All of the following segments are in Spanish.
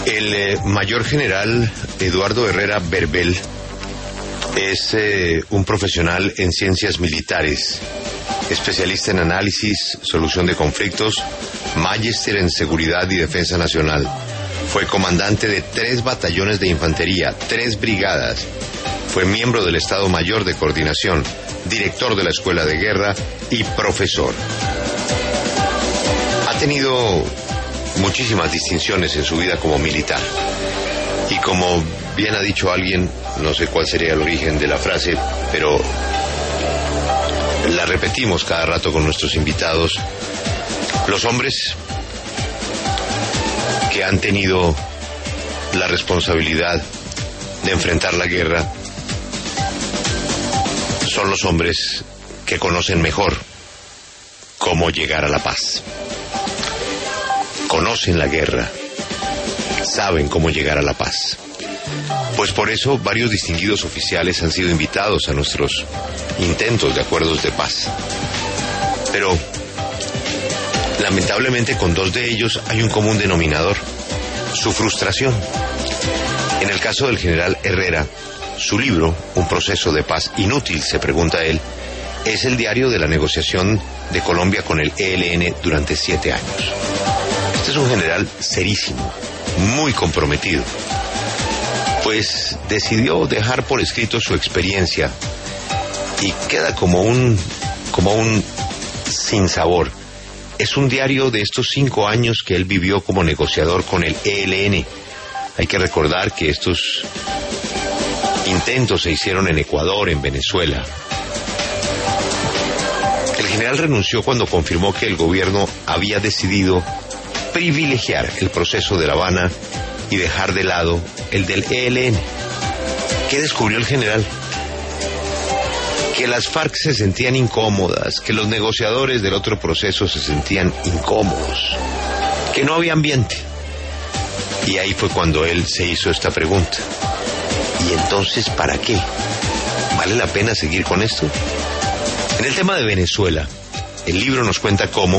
El mayor general Eduardo Herrera Berbel es un profesional en ciencias militares, especialista en análisis, solución de conflictos, magíster en seguridad y defensa nacional. Fue comandante de 3 batallones de infantería, 3 brigadas. Fue miembro del Estado Mayor de Coordinación, director de la Escuela de Guerra y profesor. Ha tenido muchísimas distinciones en su vida como militar. Y como bien ha dicho alguien, no sé cuál sería el origen de la frase, pero la repetimos cada rato con nuestros invitados, los hombres que han tenido la responsabilidad de enfrentar la guerra son los hombres que conocen mejor cómo llegar a la paz. Conocen la guerra, saben cómo llegar a la paz. Pues por eso varios distinguidos oficiales han sido invitados a nuestros intentos de acuerdos de paz. Pero lamentablemente con 2 de ellos hay un común denominador: su frustración. En el caso del general Herrera, su libro, Un proceso de paz inútil, se pregunta él, es el diario de la negociación de Colombia con el ELN durante 7 años. Este es un general serísimo, muy comprometido, pues decidió dejar por escrito su experiencia y queda como un sinsabor. Es un diario de estos 5 años que él vivió como negociador con el ELN. Hay que recordar que estos intentos se hicieron en Ecuador, en Venezuela. El general renunció cuando confirmó que el gobierno había decidido privilegiar el proceso de La Habana y dejar de lado el del ELN. ¿Qué descubrió el general? Que las FARC se sentían incómodas, que los negociadores del otro proceso se sentían incómodos, que no había ambiente. Y ahí fue cuando él se hizo esta pregunta: ¿y entonces para qué? ¿Vale la pena seguir con esto? En el tema de Venezuela, el libro nos cuenta cómo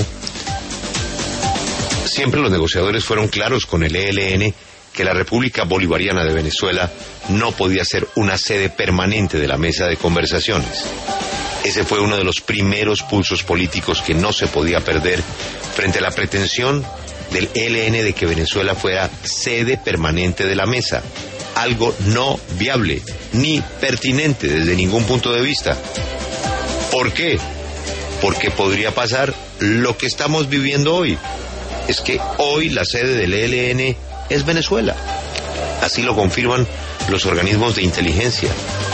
siempre los negociadores fueron claros con el ELN que la República Bolivariana de Venezuela no podía ser una sede permanente de la mesa de conversaciones. Ese fue uno de los primeros pulsos políticos que no se podía perder frente a la pretensión del ELN de que Venezuela fuera sede permanente de la mesa, algo no viable ni pertinente desde ningún punto de vista. ¿Por qué? Porque podría pasar lo que estamos viviendo hoy. Es que hoy la sede del ELN es Venezuela. Así lo confirman los organismos de inteligencia.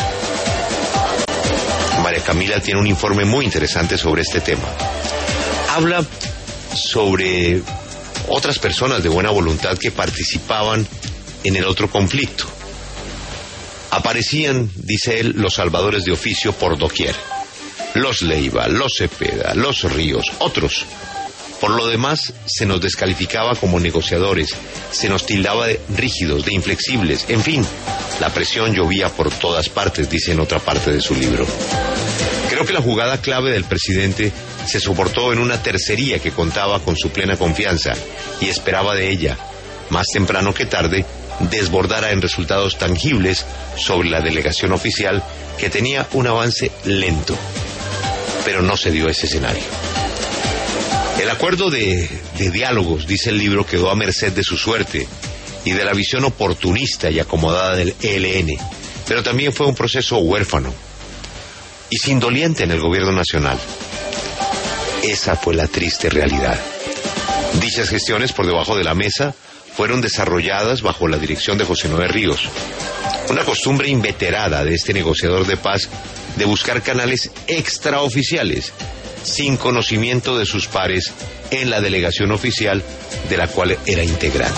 María Camila tiene un informe muy interesante sobre este tema. Habla sobre otras personas de buena voluntad que participaban en el otro conflicto. Aparecían, dice él, los salvadores de oficio por doquier. Los Leiva, los Cepeda, los Ríos, otros. Por lo demás, se nos descalificaba como negociadores, se nos tildaba de rígidos, de inflexibles, en fin, la presión llovía por todas partes, dice en otra parte de su libro. Creo que la jugada clave del presidente se soportó en una tercería que contaba con su plena confianza y esperaba de ella, más temprano que tarde, desbordara en resultados tangibles sobre la delegación oficial que tenía un avance lento. Pero no se dio ese escenario. El acuerdo de diálogos, dice el libro, quedó a merced de su suerte y de la visión oportunista y acomodada del ELN, pero también fue un proceso huérfano y sin doliente en el gobierno nacional. Esa fue la triste realidad. Dichas gestiones por debajo de la mesa fueron desarrolladas bajo la dirección de José Noé Ríos, una costumbre inveterada de este negociador de paz de buscar canales extraoficiales sin conocimiento de sus pares en la delegación oficial de la cual era integrante.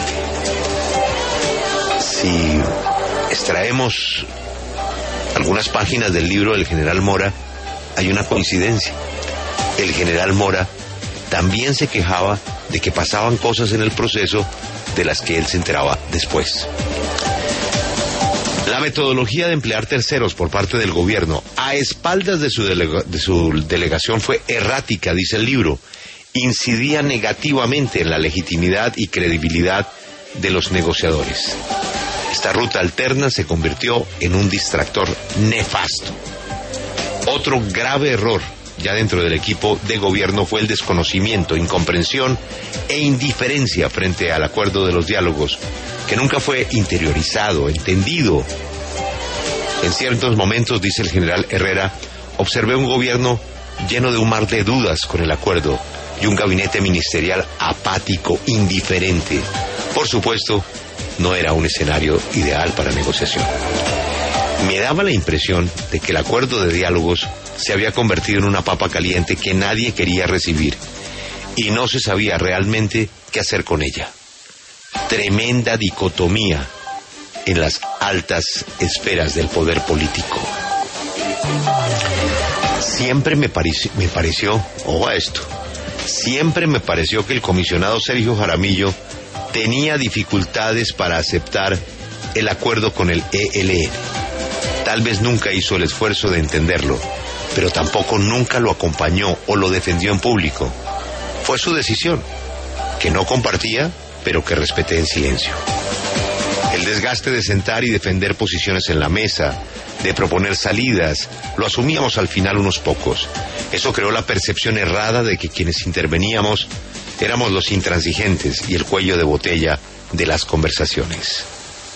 Si extraemos algunas páginas del libro del general Mora, hay una coincidencia. El general Mora también se quejaba de que pasaban cosas en el proceso de las que él se enteraba después. La metodología de emplear terceros por parte del gobierno a espaldas de su delegación fue errática, dice el libro. Incidía negativamente en la legitimidad y credibilidad de los negociadores. Esta ruta alterna se convirtió en un distractor nefasto. Otro grave error ya dentro del equipo de gobierno fue el desconocimiento, incomprensión e indiferencia frente al acuerdo de los diálogos, que nunca fue interiorizado, entendido. En ciertos momentos, dice el general Herrera, observé un gobierno lleno de un mar de dudas con el acuerdo y un gabinete ministerial apático, indiferente. Por supuesto, no era un escenario ideal para negociación. Me daba la impresión de que el acuerdo de diálogos se había convertido en una papa caliente que nadie quería recibir y no se sabía realmente qué hacer con ella. Tremenda dicotomía en las altas esferas del poder político. Siempre me pareció, ojo a esto, siempre me pareció que el comisionado Sergio Jaramillo tenía dificultades para aceptar el acuerdo con el ELN. Tal vez nunca hizo el esfuerzo de entenderlo, pero tampoco nunca lo acompañó o lo defendió en público. Fue su decisión, que no compartía, pero que respeté en silencio. El desgaste de sentar y defender posiciones en la mesa, de proponer salidas, lo asumíamos al final unos pocos. Eso creó la percepción errada de que quienes interveníamos éramos los intransigentes y el cuello de botella de las conversaciones.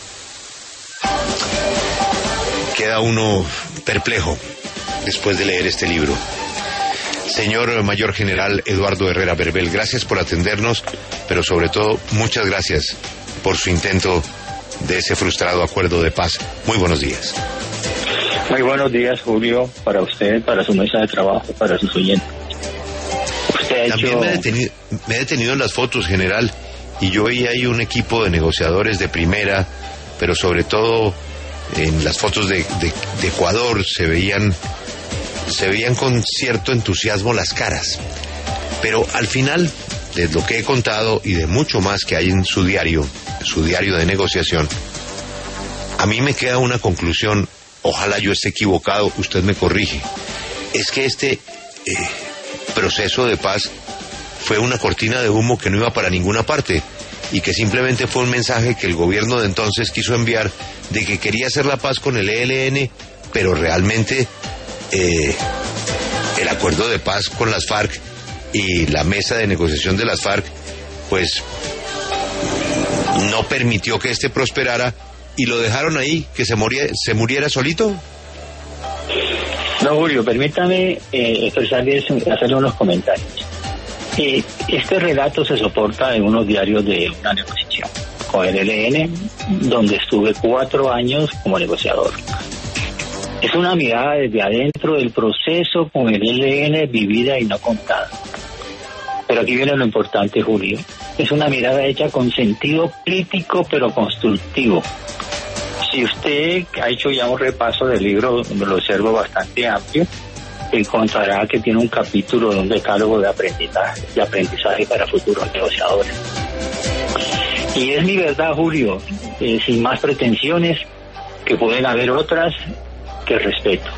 Queda uno perplejo después de leer este libro. Señor Mayor General Eduardo Herrera Berbel, gracias por atendernos, pero sobre todo, muchas gracias por su intento de ese frustrado acuerdo de paz. Muy buenos días. Muy buenos días, Julio, para usted, para su mesa de trabajo, para sus oyentes. También me he detenido en las fotos, general, y yo veía ahí un equipo de negociadores de primera, pero sobre todo en las fotos de Ecuador se veían con cierto entusiasmo las caras. Pero al final, de lo que he contado y de mucho más que hay en su diario de negociación, a mí me queda una conclusión, ojalá yo esté equivocado, usted me corrige. Es que este proceso de paz fue una cortina de humo que no iba para ninguna parte y que simplemente fue un mensaje que el gobierno de entonces quiso enviar de que quería hacer la paz con el ELN, pero realmente el acuerdo de paz con las FARC y la mesa de negociación de las FARC pues no permitió que este prosperara y lo dejaron ahí, que se muriera solito. No, Julio, permítame hacerle unos comentarios. Este relato se soporta en unos diarios de una negociación con el ELN, donde estuve 4 años como negociador. Es una mirada desde adentro del proceso con el ELN vivida y no contada. Pero aquí viene lo importante, Julio. Es una mirada hecha con sentido crítico pero constructivo. Si usted ha hecho ya un repaso del libro, lo observo bastante amplio, encontrará que tiene un capítulo de un decálogo de aprendizaje para futuros negociadores. Y es mi verdad, Julio, sin más pretensiones, que pueden haber otras, que respeto.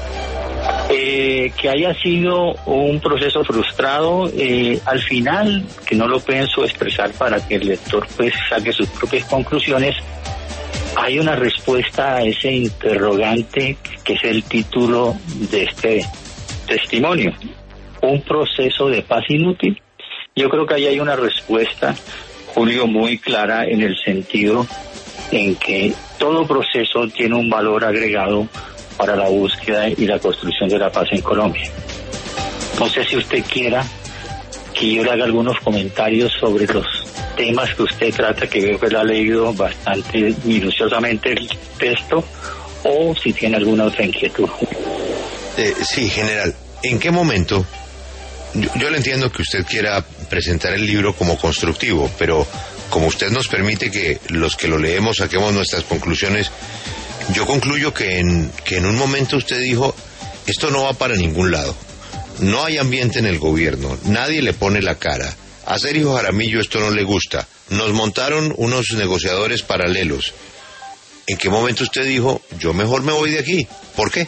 Que haya sido un proceso frustrado, al final, que no lo pienso expresar para que el lector pues saque sus propias conclusiones, hay una respuesta a ese interrogante que es el título de este testimonio. ¿Un proceso de paz inútil? Yo creo que ahí hay una respuesta, Julio, muy clara en el sentido en que todo proceso tiene un valor agregado para la búsqueda y la construcción de la paz en Colombia. No sé si usted quiera que yo le haga algunos comentarios sobre los temas que usted trata, que veo que lo ha leído bastante minuciosamente el texto, o si tiene alguna otra inquietud. Sí, general, ¿en qué momento? Yo le entiendo que usted quiera presentar el libro como constructivo, pero como usted nos permite que los que lo leemos saquemos nuestras conclusiones, yo concluyo que en un momento usted dijo, esto no va para ningún lado, no hay ambiente en el gobierno, nadie le pone la cara, a Sergio Jaramillo esto no le gusta, nos montaron unos negociadores paralelos. ¿En qué momento usted dijo, yo mejor me voy de aquí? ¿Por qué?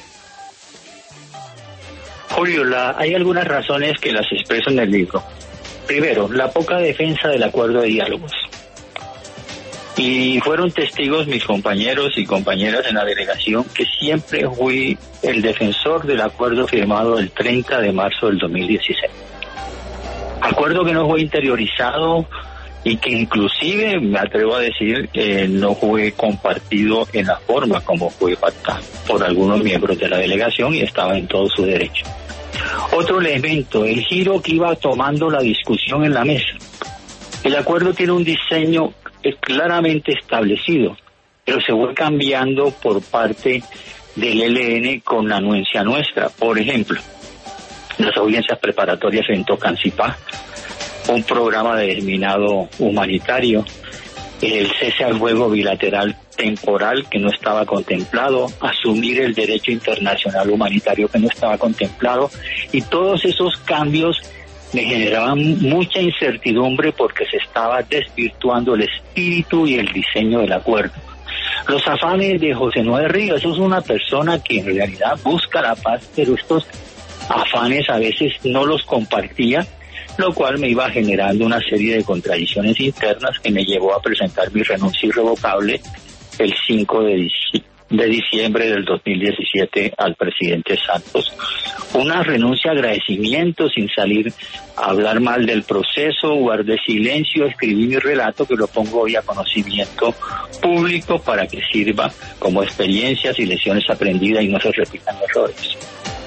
Julio, hay algunas razones que las expreso en el libro. Primero, la poca defensa del acuerdo de diálogos. Y fueron testigos mis compañeros y compañeras en la delegación que siempre fui el defensor del acuerdo firmado el 30 de marzo del 2016. Acuerdo que no fue interiorizado y que inclusive, me atrevo a decir, no fue compartido en la forma como fue pactado por algunos miembros de la delegación y estaba en todo su derecho. Otro elemento, el giro que iba tomando la discusión en la mesa. El acuerdo tiene un diseño claramente establecido, pero se fue cambiando por parte del ELN con la anuencia nuestra. Por ejemplo, las audiencias preparatorias en Tocancipá, un programa de desminado humanitario, el cese al fuego bilateral temporal que no estaba contemplado, asumir el derecho internacional humanitario que no estaba contemplado, y todos esos cambios me generaban mucha incertidumbre porque se estaba desvirtuando el espíritu y el diseño del acuerdo. Los afanes de José Noé Ríos, eso es una persona que en realidad busca la paz, pero estos afanes a veces no los compartía, lo cual me iba generando una serie de contradicciones internas que me llevó a presentar mi renuncia irrevocable el 5 de diciembre del 2017 al presidente Santos. Una renuncia, agradecimiento, sin salir a hablar mal del proceso, guardé silencio, escribí mi relato que lo pongo hoy a conocimiento público para que sirva como experiencias y lecciones aprendidas y no se repitan errores.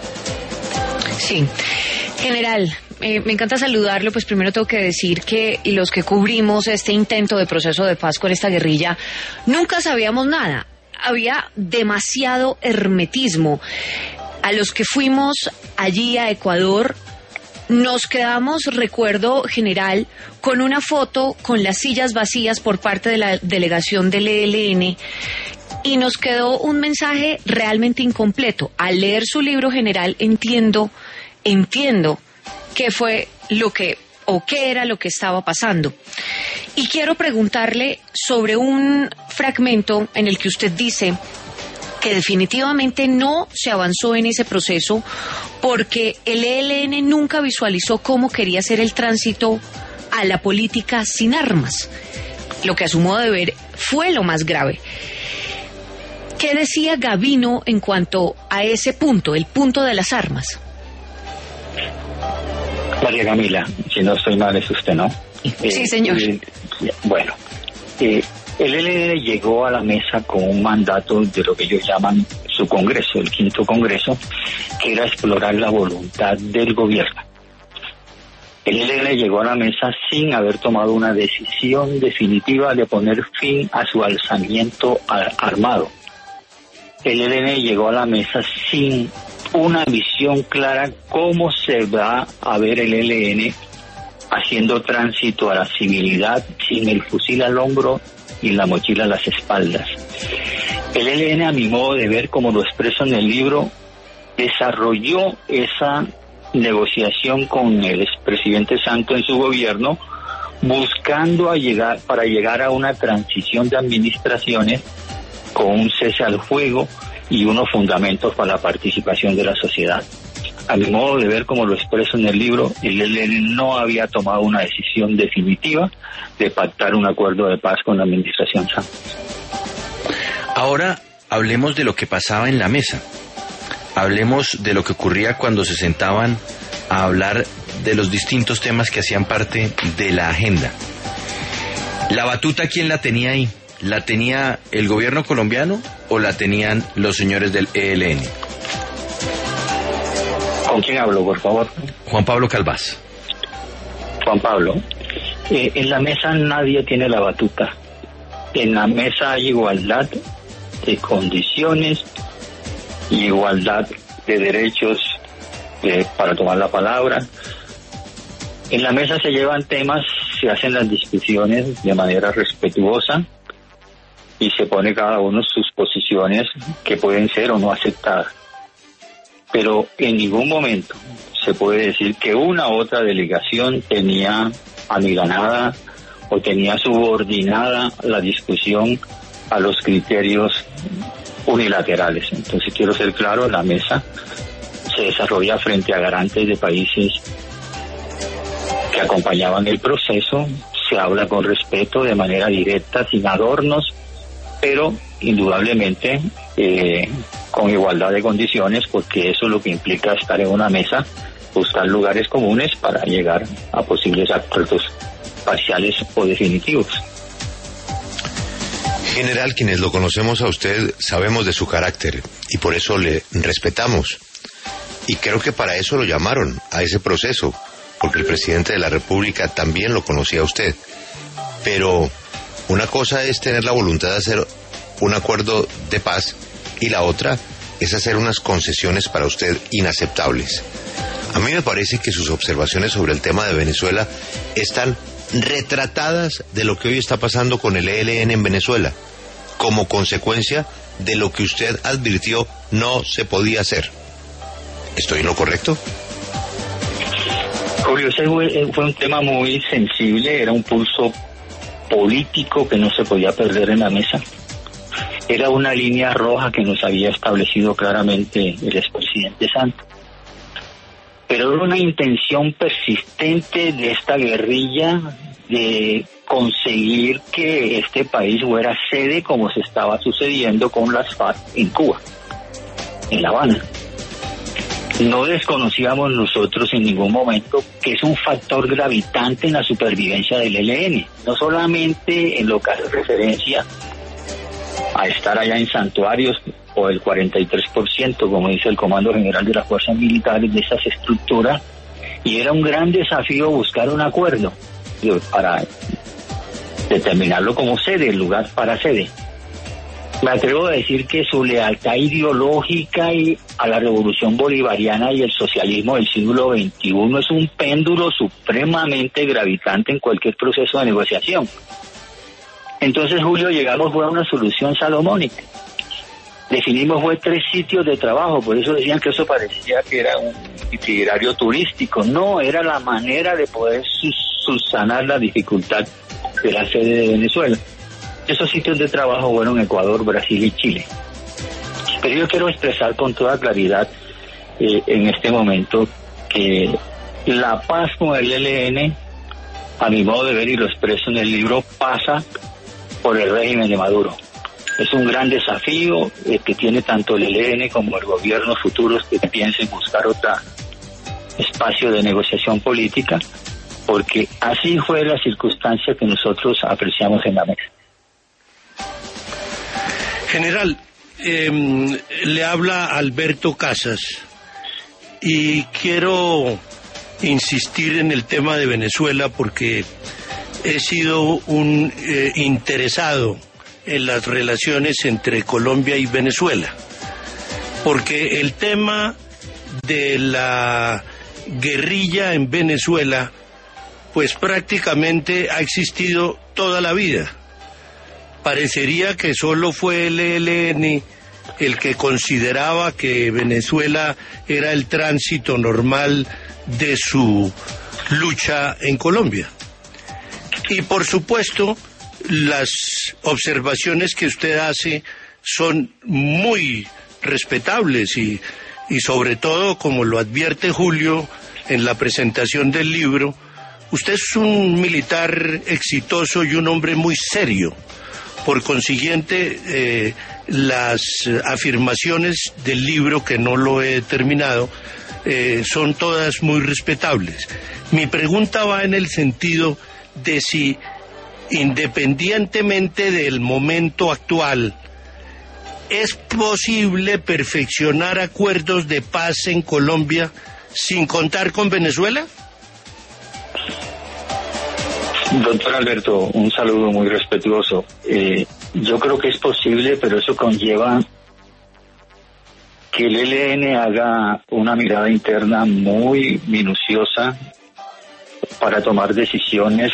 Sí, general, me encanta saludarlo. Pues primero tengo que decir que los que cubrimos este intento de proceso de paz con esta guerrilla nunca sabíamos nada. Había demasiado hermetismo. A los que fuimos allí a Ecuador nos quedamos, recuerdo, general, con una foto con las sillas vacías por parte de la delegación del ELN, y nos quedó un mensaje realmente incompleto. Al leer su libro, general, entiendo qué fue lo que o qué era lo que estaba pasando. Y quiero preguntarle sobre un fragmento en el que usted dice que definitivamente no se avanzó en ese proceso porque el ELN nunca visualizó cómo quería ser el tránsito a la política sin armas, lo que a su modo de ver fue lo más grave. ¿Qué decía Gavino en cuanto a ese punto, el punto de las armas? María Camila, si no estoy mal es usted, ¿no? Sí, señor. Bueno, el ELN llegó a la mesa con un mandato de lo que ellos llaman su congreso, el 5º congreso, que era explorar la voluntad del gobierno. El ELN llegó a la mesa sin haber tomado una decisión definitiva de poner fin a su alzamiento armado. El ELN llegó a la mesa sin una visión clara cómo se va a ver el ELN haciendo tránsito a la civilidad sin el fusil al hombro y la mochila a las espaldas. El ELN, a mi modo de ver, como lo expreso en el libro, desarrolló esa negociación con el expresidente Santos en su gobierno, buscando para llegar a una transición de administraciones con un cese al fuego y unos fundamentos para la participación de la sociedad. A mi modo de ver, como lo expreso en el libro, el ELN no había tomado una decisión definitiva de pactar un acuerdo de paz con la administración Santos. Ahora hablemos de lo que pasaba en la mesa. Hablemos de lo que ocurría cuando se sentaban a hablar de los distintos temas que hacían parte de la agenda. ¿La batuta quién la tenía ahí? ¿La tenía el gobierno colombiano o la tenían los señores del ELN? ¿Con quién hablo, por favor? Juan Pablo Calvás. Juan Pablo, en la mesa nadie tiene la batuta. En la mesa hay igualdad de condiciones y igualdad de derechos para tomar la palabra. En la mesa se llevan temas, se hacen las discusiones de manera respetuosa y se pone cada uno sus posiciones que pueden ser o no aceptadas. Pero en ningún momento se puede decir que una u otra delegación tenía amilanada o tenía subordinada la discusión a los criterios unilaterales. Entonces quiero ser claro, la mesa se desarrolla frente a garantes de países que acompañaban el proceso, se habla con respeto, de manera directa, sin adornos, pero indudablemente con igualdad de condiciones, porque eso es lo que implica estar en una mesa, buscar lugares comunes para llegar a posibles acuerdos parciales o definitivos. General, quienes lo conocemos a usted sabemos de su carácter y por eso le respetamos. Y creo que para eso lo llamaron, a ese proceso, porque el presidente de la República también lo conocía a usted. Pero una cosa es tener la voluntad de hacer un acuerdo de paz y la otra es hacer unas concesiones para usted inaceptables. A mí me parece que sus observaciones sobre el tema de Venezuela están retratadas de lo que hoy está pasando con el ELN en Venezuela, como consecuencia de lo que usted advirtió no se podía hacer. ¿Estoy en lo correcto? Julio, ese fue un tema muy sensible, era un pulso político que no se podía perder en la mesa. Era una línea roja que nos había establecido claramente el expresidente Santos. Pero era una intención persistente de esta guerrilla de conseguir que este país fuera sede, como se estaba sucediendo con las FARC en Cuba, en La Habana. No desconocíamos nosotros en ningún momento que es un factor gravitante en la supervivencia del ELN, no solamente en lo que hace referencia a estar allá en santuarios o el 43%, como dice el Comando General de las Fuerzas Militares, de esas estructuras, y era un gran desafío buscar un acuerdo para determinarlo como sede, el lugar para sede. Me atrevo a decir que su lealtad ideológica y a la revolución bolivariana y el socialismo del siglo XXI es un péndulo supremamente gravitante en cualquier proceso de negociación. Entonces, Julio, llegamos a una solución salomónica. Definimos 3 sitios de trabajo, por eso decían que eso parecía que era un itinerario turístico. No, era la manera de poder subsanar la dificultad de la sede de Venezuela. Esos sitios de trabajo fueron Ecuador, Brasil y Chile. Pero yo quiero expresar con toda claridad en este momento que la paz con el ELN, a mi modo de ver y lo expreso en el libro, pasa por el régimen de Maduro. Es un gran desafío que tiene tanto el ELN como el gobierno futuros que piensen buscar otro espacio de negociación política, porque así fue la circunstancia que nosotros apreciamos en la mesa. General, le habla Alberto Casas y quiero insistir en el tema de Venezuela porque he sido un interesado en las relaciones entre Colombia y Venezuela, porque el tema de la guerrilla en Venezuela pues prácticamente ha existido toda la vida. Parecería que solo fue el ELN el que consideraba que Venezuela era el tránsito normal de su lucha en Colombia. Y por supuesto, las observaciones que usted hace son muy respetables y sobre todo, como lo advierte Julio en la presentación del libro, usted es un militar exitoso y un hombre muy serio. Por consiguiente, las afirmaciones del libro, que no lo he terminado, son todas muy respetables. Mi pregunta va en el sentido de si, independientemente del momento actual, ¿es posible perfeccionar acuerdos de paz en Colombia sin contar con Venezuela? Doctor Alberto, un saludo muy respetuoso. Yo creo que es posible, pero eso conlleva que el ELN haga una mirada interna muy minuciosa para tomar decisiones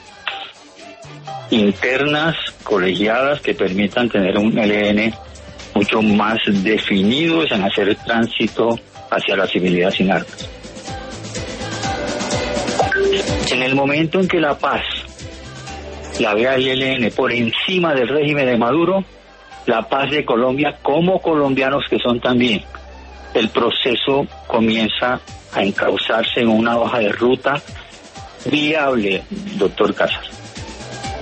internas, colegiadas, que permitan tener un ELN mucho más definido en hacer el tránsito hacia la civilidad sin armas. En el momento en que la paz la vea el ELN por encima del régimen de Maduro, la paz de Colombia, como colombianos que son también, el proceso comienza a encauzarse en una hoja de ruta viable, doctor Casas.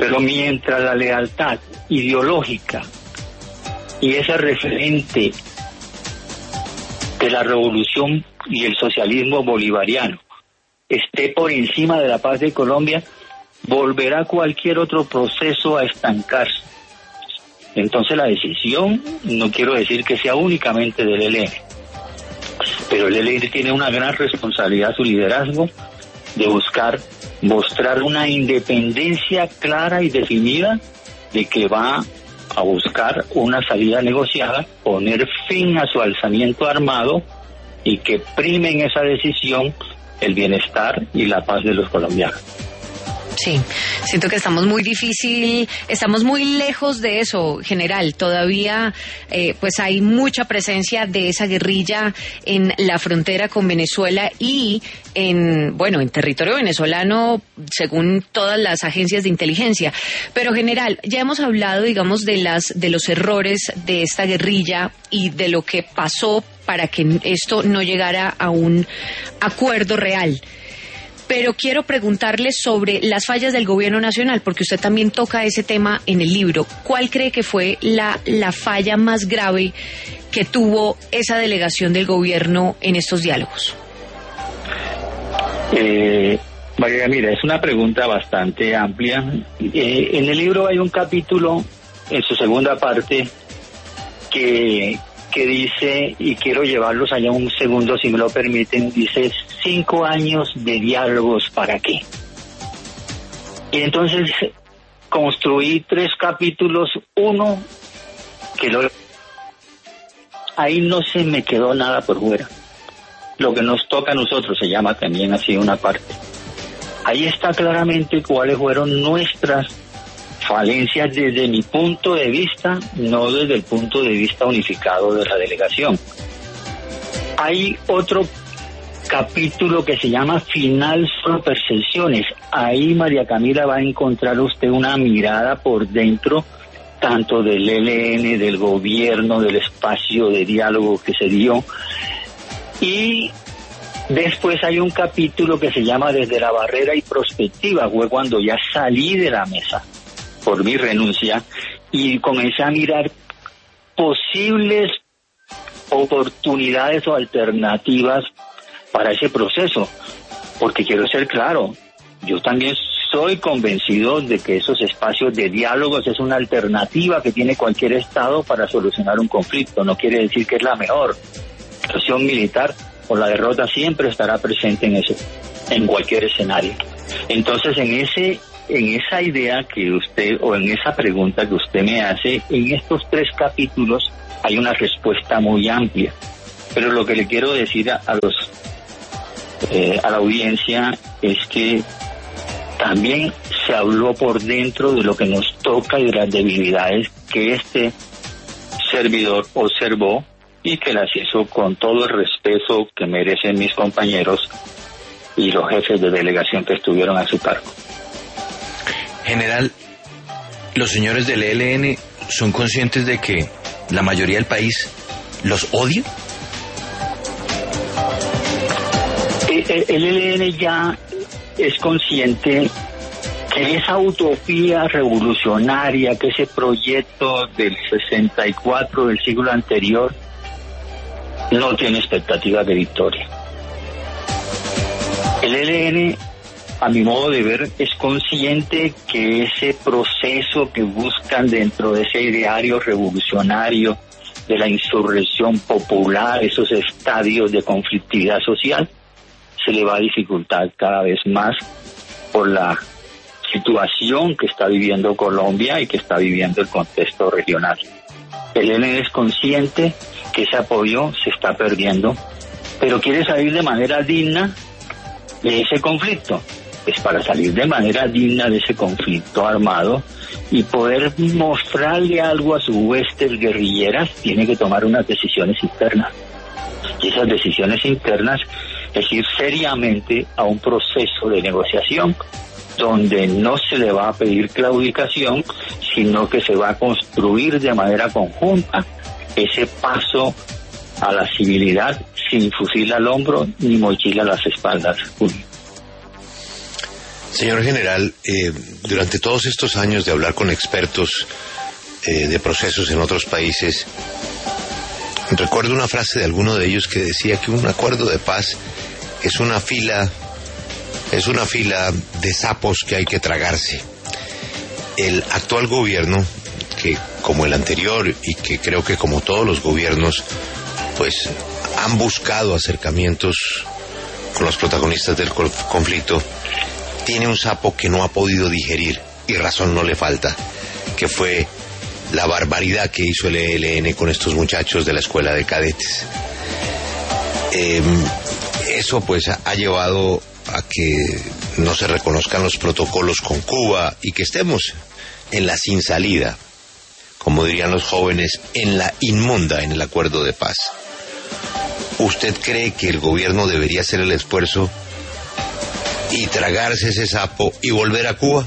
Pero mientras la lealtad ideológica y ese referente de la revolución y el socialismo bolivariano esté por encima de la paz de Colombia, volverá cualquier otro proceso a estancarse. Entonces la decisión, no quiero decir que sea únicamente del ELN, pero el ELN tiene una gran responsabilidad, su liderazgo, de mostrar una independencia clara y definida de que va a buscar una salida negociada, poner fin a su alzamiento armado y que prime en esa decisión el bienestar y la paz de los colombianos. Sí, siento que estamos muy lejos de eso, general. Todavía pues hay mucha presencia de esa guerrilla en la frontera con Venezuela y en territorio venezolano, según todas las agencias de inteligencia. Pero general, ya hemos hablado, digamos, de los errores de esta guerrilla y de lo que pasó para que esto no llegara a un acuerdo real. Pero quiero preguntarle sobre las fallas del gobierno nacional, porque usted también toca ese tema en el libro. ¿Cuál cree que fue la falla más grave que tuvo esa delegación del gobierno en estos diálogos? María, mira, es una pregunta bastante amplia. En el libro hay un capítulo, en su segunda parte, que dice, y quiero llevarlos allá un segundo si me lo permiten, dice 5 años de diálogos, ¿para qué? Y entonces construí 3 capítulos, uno ahí no se me quedó nada por fuera. Lo que nos toca a nosotros se llama también así una parte. Ahí está claramente cuáles fueron nuestras falencias desde mi punto de vista, no desde el punto de vista unificado de la delegación. Hay otro capítulo que se llama Final solo percepciones. Ahí, María Camila, va a encontrar usted una mirada por dentro, tanto del ELN, del gobierno, del espacio de diálogo que se dio. Y después hay un capítulo que se llama Desde la barrera y perspectiva, fue cuando ya salí de la mesa por mi renuncia y comencé a mirar posibles oportunidades o alternativas para ese proceso, porque quiero ser claro, yo también soy convencido de que esos espacios de diálogos es una alternativa que tiene cualquier Estado para solucionar un conflicto. No quiere decir que es la mejor. La acción militar o la derrota siempre estará presente en cualquier escenario. Entonces, en esa idea que usted, o en esa pregunta que usted me hace, en estos 3 capítulos hay una respuesta muy amplia. Pero lo que le quiero decir a la audiencia es que también se habló por dentro de lo que nos toca y de las debilidades que este servidor observó y que las hizo con todo el respeto que merecen mis compañeros y los jefes de delegación que estuvieron a su cargo. General, ¿los señores del ELN son conscientes de que la mayoría del país los odia? El ELN ya es consciente que esa utopía revolucionaria, que ese proyecto del 64 del siglo anterior, no tiene expectativa de victoria. El ELN, a mi modo de ver, es consciente que ese proceso que buscan dentro de ese ideario revolucionario de la insurrección popular, esos estadios de conflictividad social, se le va a dificultar cada vez más por la situación que está viviendo Colombia y que está viviendo el contexto regional. El ELN es consciente que ese apoyo se está perdiendo, pero quiere salir de manera digna de ese conflicto. Pues para salir de manera digna de ese conflicto armado y poder mostrarle algo a sus huestes guerrilleras, tiene que tomar unas decisiones internas. Y esas decisiones internas es ir seriamente a un proceso de negociación donde no se le va a pedir claudicación, sino que se va a construir de manera conjunta ese paso a la civilidad sin fusil al hombro ni mochila a las espaldas. Señor general, durante todos estos años de hablar con expertos de procesos en otros países, recuerdo una frase de alguno de ellos que decía que un acuerdo de paz es una fila de sapos que hay que tragarse. El actual gobierno, que como el anterior y que creo que como todos los gobiernos, pues han buscado acercamientos con los protagonistas del conflicto, tiene un sapo que no ha podido digerir, y razón no le falta, que fue la barbaridad que hizo el ELN con estos muchachos de la escuela de cadetes. Eso pues ha llevado a que no se reconozcan los protocolos con Cuba y que estemos en la sin salida, como dirían los jóvenes, en la inmunda en el acuerdo de paz. ¿Usted cree que el gobierno debería hacer el esfuerzo y tragarse ese sapo y volver a Cuba?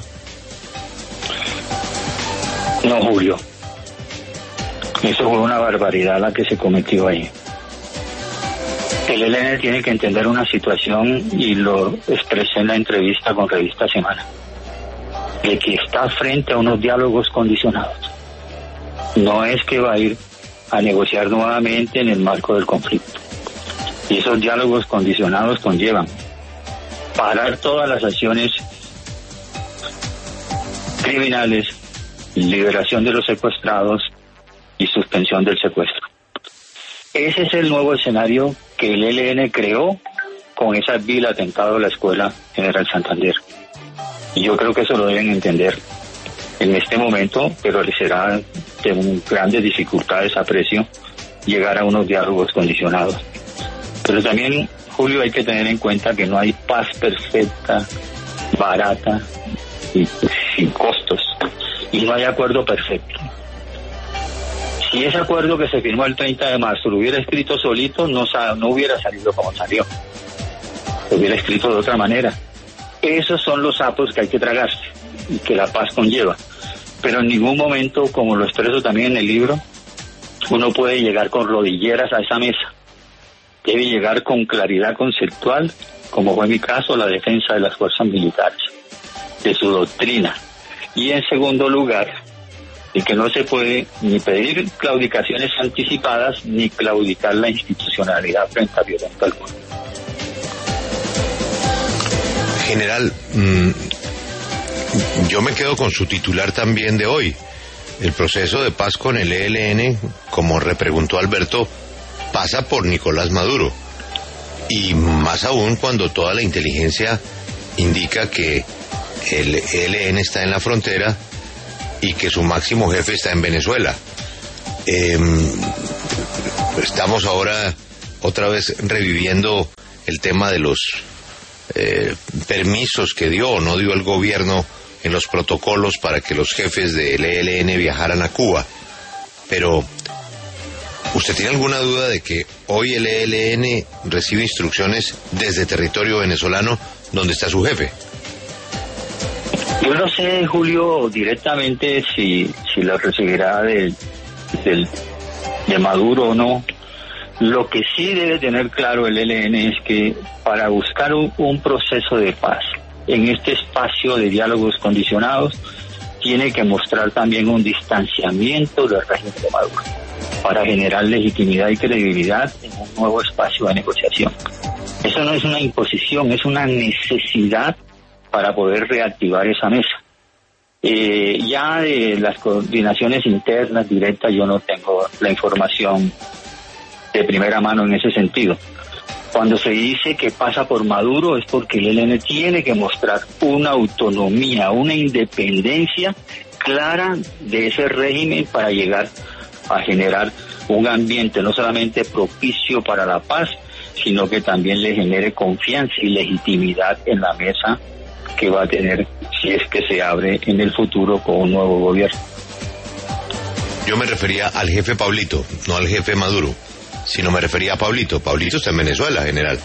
No, Julio. Eso fue una barbaridad la que se cometió ahí. El ELN tiene que entender una situación, y lo expresé en la entrevista con Revista Semana, de que está frente a unos diálogos condicionados. No es que va a ir a negociar nuevamente en el marco del conflicto. Y esos diálogos condicionados conllevan parar todas las acciones criminales, liberación de los secuestrados y suspensión del secuestro. Ese es el nuevo escenario que el ELN creó con ese vil atentado a la escuela General Santander. Y yo creo que eso lo deben entender en este momento, pero les será de grandes dificultades, aprecio, llegar a unos diálogos condicionados. Pero también, Julio, hay que tener en cuenta que no hay paz perfecta, barata y sin costos, y no hay acuerdo perfecto. Si ese acuerdo que se firmó el 30 de marzo lo hubiera escrito solito, no hubiera salido como salió. Lo hubiera escrito de otra manera. Esos son los sapos que hay que tragarse y que la paz conlleva. Pero en ningún momento, como lo expreso también en el libro, uno puede llegar con rodilleras a esa mesa. Debe llegar con claridad conceptual, como fue mi caso, la defensa de las fuerzas militares, de su doctrina. Y en segundo lugar, de que no se puede ni pedir claudicaciones anticipadas ni claudicar la institucionalidad frente a violencia alguna. General, yo me quedo con su titular también de hoy. El proceso de paz con el ELN, como repreguntó Alberto, pasa por Nicolás Maduro. Y más aún cuando toda la inteligencia indica que el ELN está en la frontera y que su máximo jefe está en Venezuela. Estamos ahora otra vez reviviendo el tema de los permisos que dio o no dio el gobierno en los protocolos para que los jefes del ELN viajaran a Cuba. Pero, ¿usted tiene alguna duda de que hoy el ELN recibe instrucciones desde territorio venezolano donde está su jefe? Yo no sé, Julio, directamente si la recibirá de Maduro o no. Lo que sí debe tener claro el ELN es que para buscar un proceso de paz en este espacio de diálogos condicionados, tiene que mostrar también un distanciamiento del régimen de Maduro para generar legitimidad y credibilidad en un nuevo espacio de negociación. Eso no es una imposición, es una necesidad para poder reactivar esa mesa. Ya de las coordinaciones internas directas yo no tengo la información de primera mano en ese sentido. Cuando se dice que pasa por Maduro es porque el ELN tiene que mostrar una autonomía, una independencia clara de ese régimen para llegar a generar un ambiente no solamente propicio para la paz, sino que también le genere confianza y legitimidad en la mesa que va a tener si es que se abre en el futuro con un nuevo gobierno. Yo me refería al jefe Pablito, no al jefe Maduro, sino me refería a Pablito. Pablito está en Venezuela, general.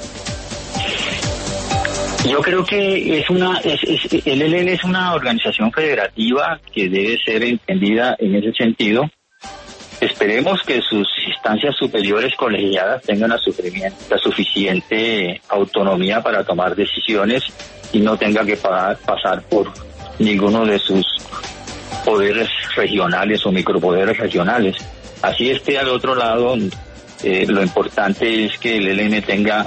Yo creo que el ELN es una organización federativa que debe ser entendida en ese sentido, Esperemos que sus instancias superiores colegiadas tengan la suficiente autonomía para tomar decisiones y no tenga que pasar por ninguno de sus poderes regionales o micropoderes regionales. Así esté al otro lado, lo importante es que el ELN tenga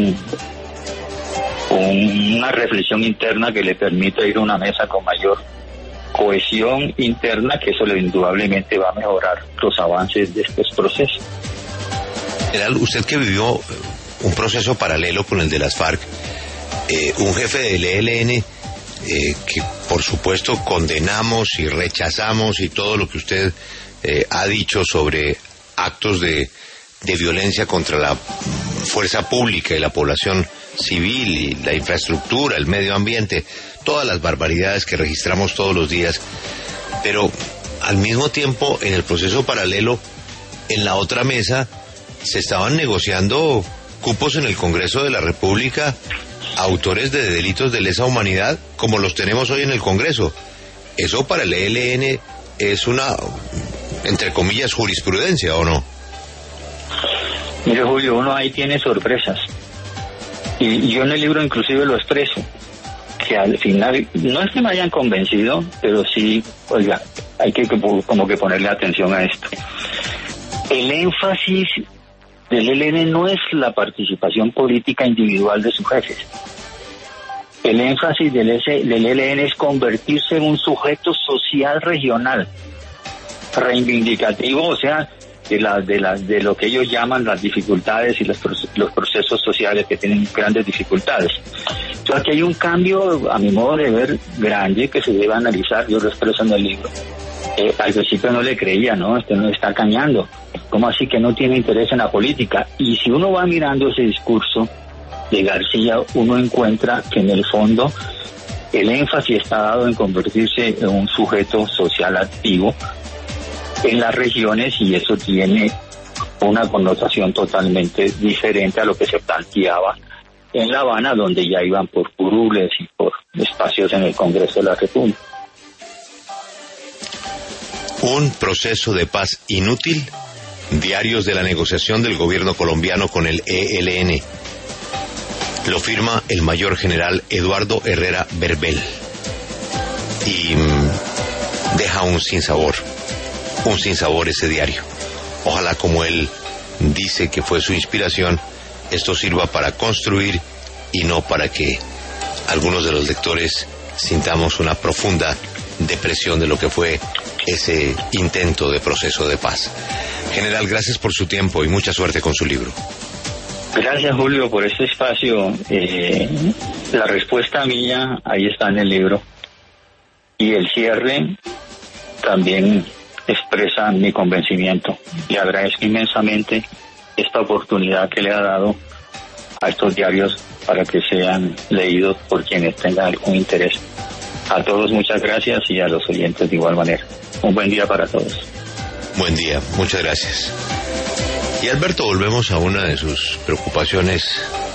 una reflexión interna que le permita ir a una mesa con mayor cohesión interna, que eso indudablemente va a mejorar los avances de estos procesos. General, usted que vivió un proceso paralelo con el de las FARC, un jefe del ELN que por supuesto condenamos y rechazamos, y todo lo que usted ha dicho sobre actos de violencia contra la fuerza pública y la población civil y la infraestructura, el medio ambiente, todas las barbaridades que registramos todos los días, pero al mismo tiempo en el proceso paralelo, en la otra mesa, se estaban negociando cupos en el Congreso de la República a autores de delitos de lesa humanidad como los tenemos hoy en el Congreso. Eso para el ELN es una, entre comillas, jurisprudencia, ¿o no? Mire, Julio, uno ahí tiene sorpresas. Y yo en el libro inclusive lo expreso, que al final, no es que me hayan convencido, pero sí, oiga, hay que como que ponerle atención a esto. El énfasis del ELN no es la participación política individual de sus jefes. El énfasis del ELN es convertirse en un sujeto social regional, reivindicativo, o sea, de lo que ellos llaman las dificultades y los procesos sociales que tienen grandes dificultades. Entonces aquí hay un cambio, a mi modo de ver, grande, que se debe analizar. Yo lo expreso en el libro. Al principio no le creía, ¿no? Este no está cañando. ¿Cómo así que no tiene interés en la política? Y si uno va mirando ese discurso de García, uno encuentra que en el fondo el énfasis está dado en convertirse en un sujeto social activo en las regiones, y eso tiene una connotación totalmente diferente a lo que se planteaba en La Habana, donde ya iban por curules y por espacios en el Congreso de la República. Un proceso de paz inútil, diarios de la negociación del gobierno colombiano con el ELN. Lo firma el mayor general Eduardo Herrera Berbel y deja un sinsabor ese diario. Ojalá, como él dice que fue su inspiración, esto sirva para construir y no para que algunos de los lectores sintamos una profunda depresión de lo que fue ese intento de proceso de paz. General, gracias por su tiempo y mucha suerte con su libro. Gracias, Julio, por este espacio. La respuesta mía ahí está en el libro, y el cierre también expresa mi convencimiento. Le agradezco inmensamente esta oportunidad que le ha dado a estos diarios para que sean leídos por quienes tengan algún interés. A todos muchas gracias, y a los oyentes de igual manera. Un buen día para todos. Buen día, muchas gracias. Y Alberto, volvemos a una de sus preocupaciones